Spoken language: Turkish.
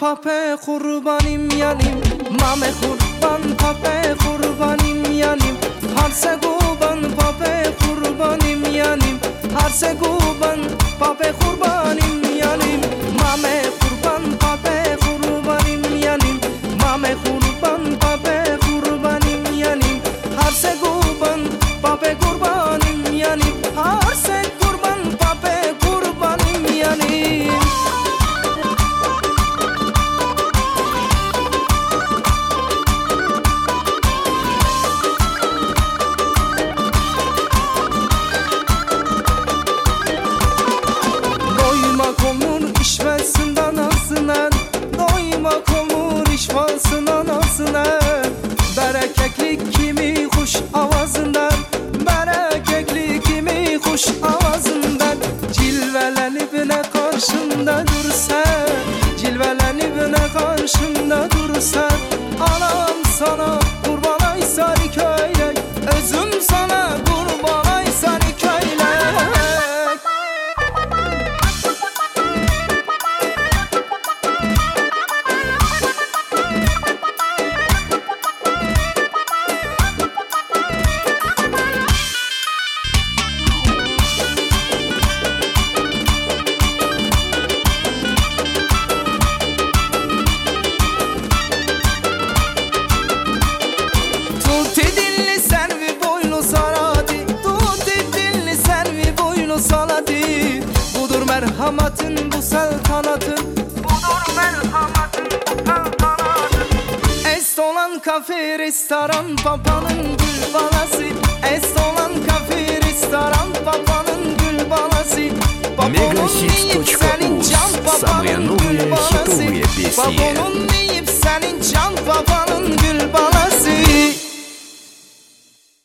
pape kurbanim yanim, mame kurban pape kurbanim yanim, harse guban pape kurbanim yanim, harse guban pape kurbanim yanim, mame kurban pape kurbanim yanim, mame kurban pape kurbanim yanim, harse guban pape kurbanim yanim, harse kurban pape kurbanim yanim. Doyma komur içmesin anasına, doyma komur içmesin anasına. Bereketli kimi kuş avazından, bereketli kimi kuş avazından. Cilvelenip ne karşımda dursa, cilvelenip ne karşımda dursa. Anam sana kurban ay sarı köylek, özüm sana kurban ay sarı köylek. Budur merhametin bu saltanatın, budur merhametin bu saltanatın. Est olan kafir istaran papanın gül balası, est olan kafir istaran papanın gül balası. Megahits.uz. Самые новые хитовые песни.